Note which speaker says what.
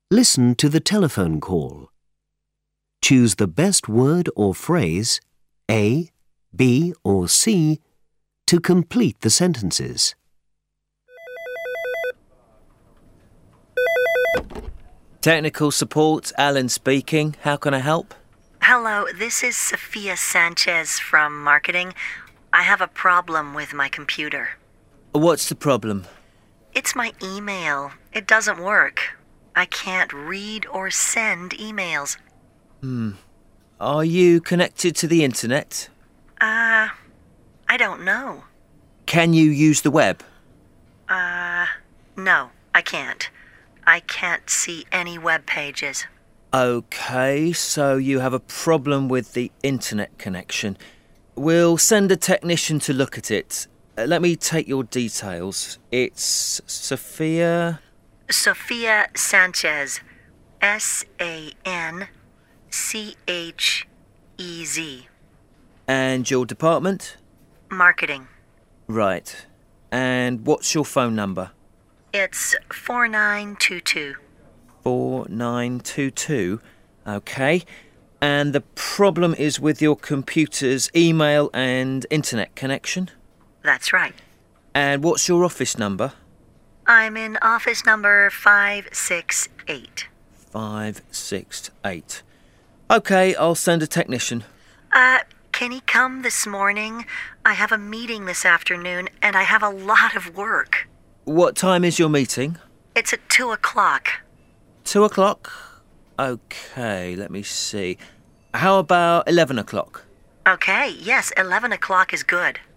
Speaker 1: Listen to the telephone call. Choose the best word or phrase, A, B or C, to complete the sentences.
Speaker 2: Technical support, Alan speaking. How can I help?
Speaker 3: Hello, this is Sophia Sanchez from marketing. I have a problem with my computer.
Speaker 2: What's the problem?
Speaker 3: It's my email. It doesn't work. I can't read or send emails.
Speaker 2: Are you connected to the internet?
Speaker 3: I don't know.
Speaker 2: Can you use the web?
Speaker 3: No, I can't. I can't see any web pages.
Speaker 2: Okay, so you have a problem with the internet connection. We'll send a technician to look at it. Let me take your details. It's Sophia
Speaker 3: Sanchez. Sanchez.
Speaker 2: And your department?
Speaker 3: Marketing.
Speaker 2: Right. And what's your phone number?
Speaker 3: It's 4922.
Speaker 2: 4922. Okay. And the problem is with your computer's email and internet connection?
Speaker 3: That's right.
Speaker 2: And what's your office number?
Speaker 3: I'm in office number 568.
Speaker 2: 568. Okay, I'll send a technician.
Speaker 3: Can he come this morning? I have a meeting this afternoon, and I have a lot of work.
Speaker 2: What time is your meeting?
Speaker 3: It's at 2 o'clock.
Speaker 2: 2 o'clock? Okay, let me see. How about 11 o'clock?
Speaker 3: Okay, yes, 11 o'clock is good.